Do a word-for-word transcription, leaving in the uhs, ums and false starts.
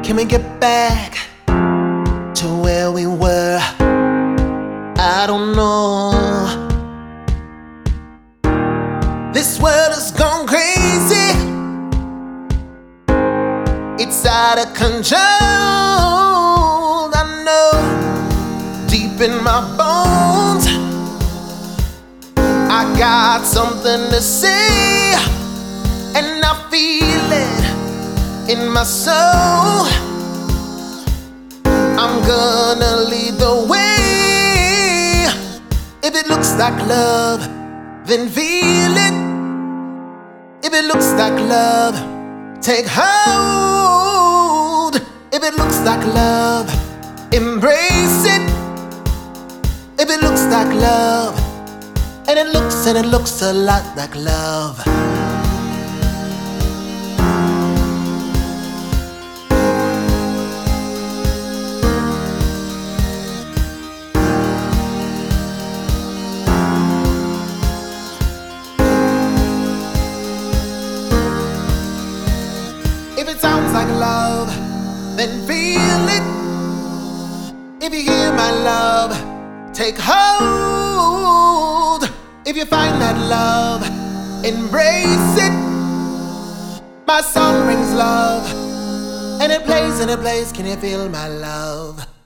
Can we get back to where we were? I don't know. This world has gone crazy. It's out of control. I know, deep in my bones, I got something to say, and I feel it in my soul. I'm gonna lead the way. If it looks like love, then feel it. If it looks like love, take hold. If it looks like love, embrace it. If it looks like love, and it looks and it looks a lot like love. If it sounds like love, then feel it. If you hear my love, take hold. If you find that love, embrace it. My song brings love, and it plays and it plays. Can you feel my love?